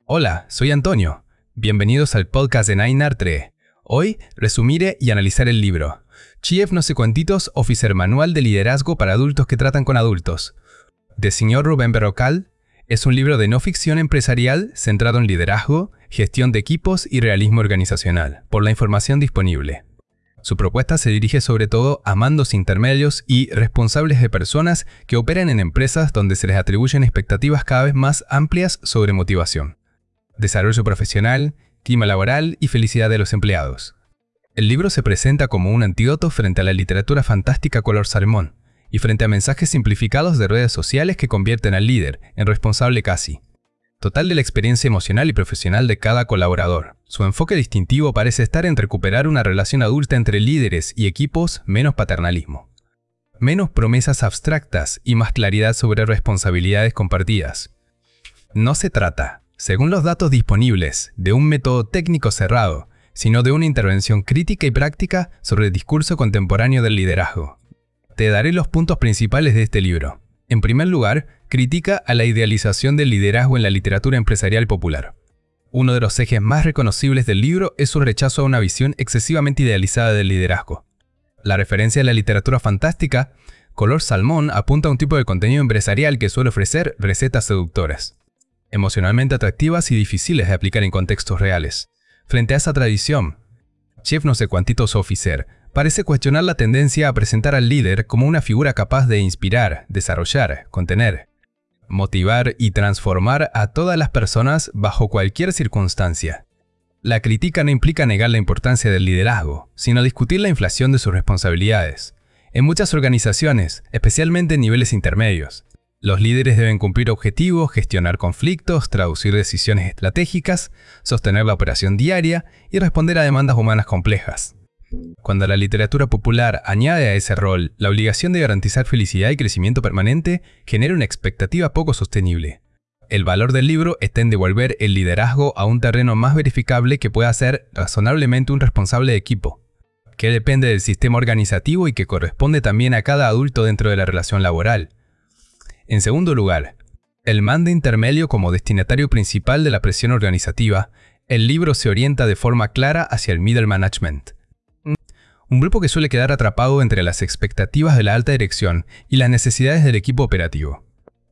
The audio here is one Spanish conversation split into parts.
Hola, soy Antonio. Bienvenidos al podcast de Nainartre. Hoy resumiré y analizar el libro Chief no sé cuantitos Officer Manual de Liderazgo para Adultos que Tratan con Adultos, de señor Rubén Berrocal. Es un libro de no ficción empresarial centrado en liderazgo, gestión de equipos y realismo organizacional, por la información disponible. Su propuesta se dirige sobre todo a mandos intermedios y responsables de personas que operan en empresas donde se les atribuyen expectativas cada vez más amplias sobre motivación, desarrollo profesional, clima laboral y felicidad de los empleados. El libro se presenta como un antídoto frente a la literatura fantástica color salmón y frente a mensajes simplificados de redes sociales que convierten al líder en responsable casi total de la experiencia emocional y profesional de cada colaborador. Su enfoque distintivo parece estar en recuperar una relación adulta entre líderes y equipos, menos paternalismo, menos promesas abstractas y más claridad sobre responsabilidades compartidas. No se trata, según los datos disponibles, de un método técnico cerrado, sino de una intervención crítica y práctica sobre el discurso contemporáneo del liderazgo. Te daré los puntos principales de este libro. En primer lugar, critica a la idealización del liderazgo en la literatura empresarial popular. Uno de los ejes más reconocibles del libro es su rechazo a una visión excesivamente idealizada del liderazgo. La referencia a la literatura fantástica, color salmón, apunta a un tipo de contenido empresarial que suele ofrecer recetas seductoras, emocionalmente atractivas y difíciles de aplicar en contextos reales. Frente a esa tradición, Chief no sé cuantitos Officer parece cuestionar la tendencia a presentar al líder como una figura capaz de inspirar, desarrollar, contener, motivar y transformar a todas las personas bajo cualquier circunstancia. La crítica no implica negar la importancia del liderazgo, sino discutir la inflación de sus responsabilidades. En muchas organizaciones, especialmente en niveles intermedios, los líderes deben cumplir objetivos, gestionar conflictos, traducir decisiones estratégicas, sostener la operación diaria y responder a demandas humanas complejas. Cuando la literatura popular añade a ese rol la obligación de garantizar felicidad y crecimiento permanente, genera una expectativa poco sostenible. El valor del libro está en devolver el liderazgo a un terreno más verificable que pueda ser razonablemente un responsable de equipo, que depende del sistema organizativo y que corresponde también a cada adulto dentro de la relación laboral. En segundo lugar, el mando intermedio como destinatario principal de la presión organizativa, el libro se orienta de forma clara hacia el middle management, un grupo que suele quedar atrapado entre las expectativas de la alta dirección y las necesidades del equipo operativo.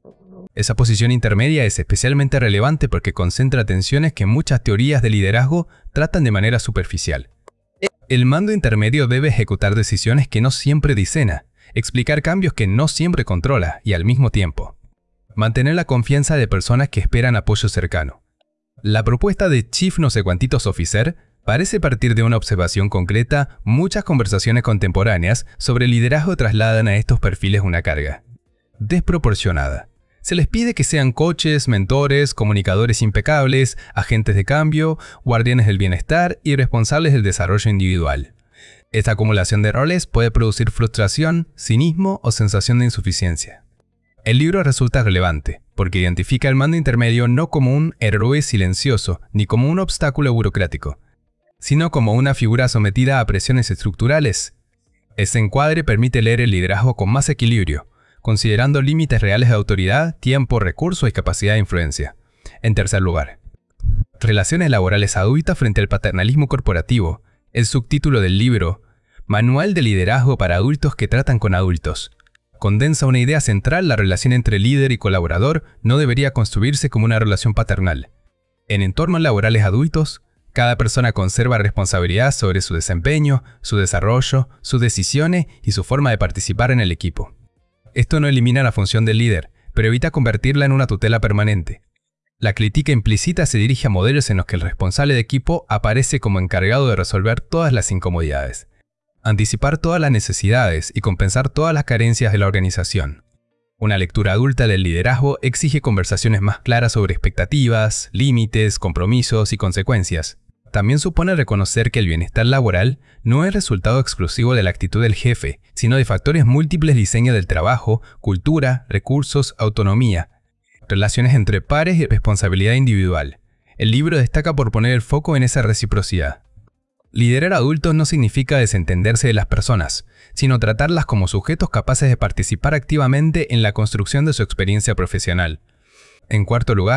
Esa posición intermedia es especialmente relevante porque concentra tensiones que muchas teorías de liderazgo tratan de manera superficial. El mando intermedio debe ejecutar decisiones que no siempre diseña, explicar cambios que no siempre controla y al mismo tiempo mantener la confianza de personas que esperan apoyo cercano. La propuesta de Chief no sé cuantitos Officer parece partir de una observación concreta. Muchas conversaciones contemporáneas sobre liderazgo trasladan a estos perfiles una carga desproporcionada. Se les pide que sean coaches, mentores, comunicadores impecables, agentes de cambio, guardianes del bienestar y responsables del desarrollo individual. Esta acumulación de roles puede producir frustración, cinismo o sensación de insuficiencia. El libro resulta relevante porque identifica el mando intermedio no como un héroe silencioso ni como un obstáculo burocrático, sino como una figura sometida a presiones estructurales. Ese encuadre permite leer el liderazgo con más equilibrio, considerando límites reales de autoridad, tiempo, recursos y capacidad de influencia. En tercer lugar, relaciones laborales adultas frente al paternalismo corporativo. El subtítulo del libro, Manual de Liderazgo para Adultos que Tratan con Adultos, condensa una idea central: la relación entre líder y colaborador no debería construirse como una relación paternal. En entornos laborales adultos, cada persona conserva responsabilidad sobre su desempeño, su desarrollo, sus decisiones y su forma de participar en el equipo. Esto no elimina la función del líder, pero evita convertirla en una tutela permanente. La crítica implícita se dirige a modelos en los que el responsable de equipo aparece como encargado de resolver todas las incomodidades, anticipar todas las necesidades y compensar todas las carencias de la organización. Una lectura adulta del liderazgo exige conversaciones más claras sobre expectativas, límites, compromisos y consecuencias. También supone reconocer que el bienestar laboral no es resultado exclusivo de la actitud del jefe, sino de factores múltiples: diseño del trabajo, cultura, recursos, autonomía, relaciones entre pares y responsabilidad individual. El libro destaca por poner el foco en esa reciprocidad. Liderar adultos no significa desentenderse de las personas, sino tratarlas como sujetos capaces de participar activamente en la construcción de su experiencia profesional. En cuarto lugar,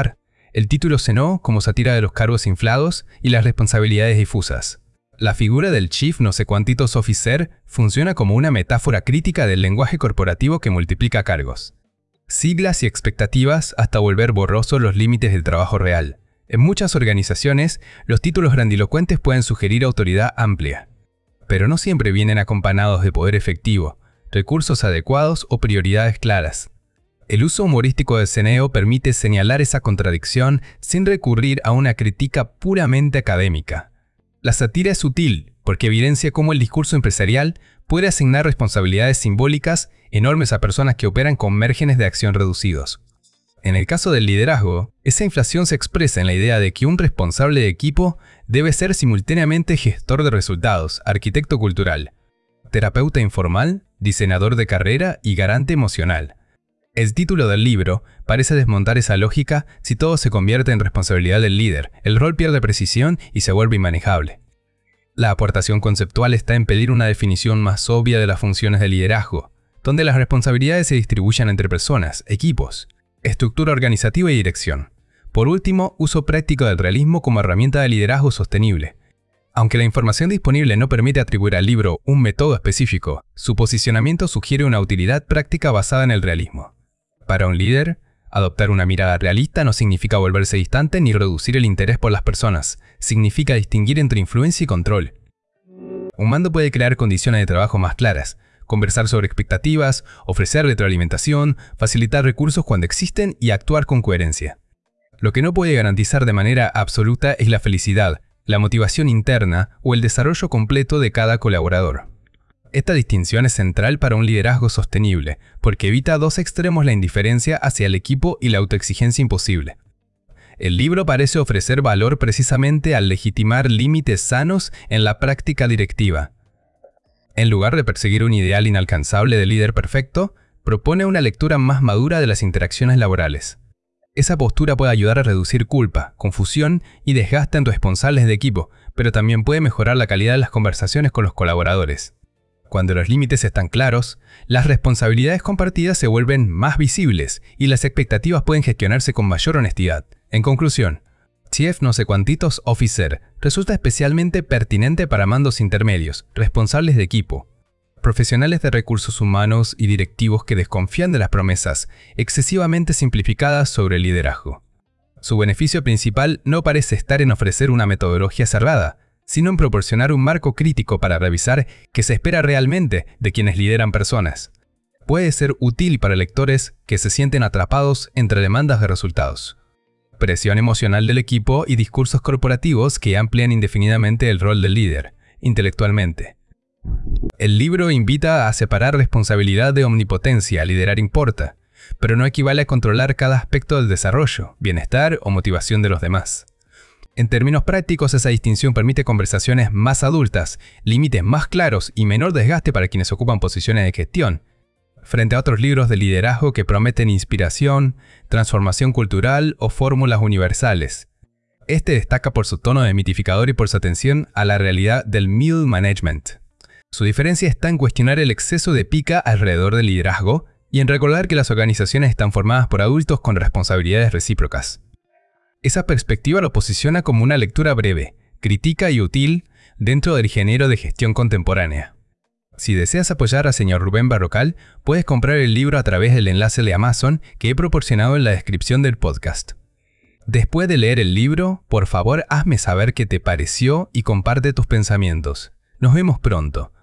El título cenó como sátira de los cargos inflados y las responsabilidades difusas. La figura del Chief no sé cuántitos officer funciona como una metáfora crítica del lenguaje corporativo que multiplica cargos, siglas y expectativas hasta volver borrosos los límites del trabajo real. En muchas organizaciones, los títulos grandilocuentes pueden sugerir autoridad amplia, pero no siempre vienen acompañados de poder efectivo, recursos adecuados o prioridades claras. El uso humorístico del ceneo permite señalar esa contradicción sin recurrir a una crítica puramente académica. La sátira es sutil porque evidencia cómo el discurso empresarial puede asignar responsabilidades simbólicas enormes a personas que operan con márgenes de acción reducidos. En el caso del liderazgo, esa inflación se expresa en la idea de que un responsable de equipo debe ser simultáneamente gestor de resultados, arquitecto cultural, terapeuta informal, diseñador de carrera y garante emocional. El título del libro parece desmontar esa lógica si todo se convierte en responsabilidad del líder, el rol pierde precisión y se vuelve inmanejable. La aportación conceptual está en pedir una definición más obvia de las funciones de liderazgo, donde las responsabilidades se distribuyen entre personas, equipos, estructura organizativa y dirección. Por último, uso práctico del realismo como herramienta de liderazgo sostenible. Aunque la información disponible no permite atribuir al libro un método específico, su posicionamiento sugiere una utilidad práctica basada en el realismo. Para un líder, adoptar una mirada realista no significa volverse distante ni reducir el interés por las personas, significa distinguir entre influencia y control. Un mando puede crear condiciones de trabajo más claras, conversar sobre expectativas, ofrecer retroalimentación, facilitar recursos cuando existen y actuar con coherencia. Lo que no puede garantizar de manera absoluta es la felicidad, la motivación interna o el desarrollo completo de cada colaborador. Esta distinción es central para un liderazgo sostenible, porque evita a dos extremos la indiferencia hacia el equipo y la autoexigencia imposible. El libro parece ofrecer valor precisamente al legitimar límites sanos en la práctica directiva. En lugar de perseguir un ideal inalcanzable de líder perfecto, propone una lectura más madura de las interacciones laborales. Esa postura puede ayudar a reducir culpa, confusión y desgaste en responsables de equipo, pero también puede mejorar la calidad de las conversaciones con los colaboradores. Cuando los límites están claros, las responsabilidades compartidas se vuelven más visibles y las expectativas pueden gestionarse con mayor honestidad. En conclusión, Chief no sé cuántitos officer resulta especialmente pertinente para mandos intermedios, responsables de equipo, profesionales de recursos humanos y directivos que desconfían de las promesas excesivamente simplificadas sobre el liderazgo. Su beneficio principal no parece estar en ofrecer una metodología cerrada, sino en proporcionar un marco crítico para revisar qué se espera realmente de quienes lideran personas. Puede ser útil para lectores que se sienten atrapados entre demandas de resultados, presión emocional del equipo y discursos corporativos que amplían indefinidamente el rol del líder, intelectualmente. El libro invita a separar responsabilidad de omnipotencia, liderar importa, pero no equivale a controlar cada aspecto del desarrollo, bienestar o motivación de los demás. En términos prácticos, esa distinción permite conversaciones más adultas, límites más claros y menor desgaste para quienes ocupan posiciones de gestión, frente a otros libros de liderazgo que prometen inspiración, transformación cultural o fórmulas universales. Este destaca por su tono demitificador y por su atención a la realidad del middle management. Su diferencia está en cuestionar el exceso de pica alrededor del liderazgo y en recordar que las organizaciones están formadas por adultos con responsabilidades recíprocas. Esa perspectiva lo posiciona como una lectura breve, crítica y útil dentro del género de gestión contemporánea. Si deseas apoyar a Sr. Rubén Barrocal, puedes comprar el libro a través del enlace de Amazon que he proporcionado en la descripción del podcast. Después de leer el libro, por favor hazme saber qué te pareció y comparte tus pensamientos. Nos vemos pronto.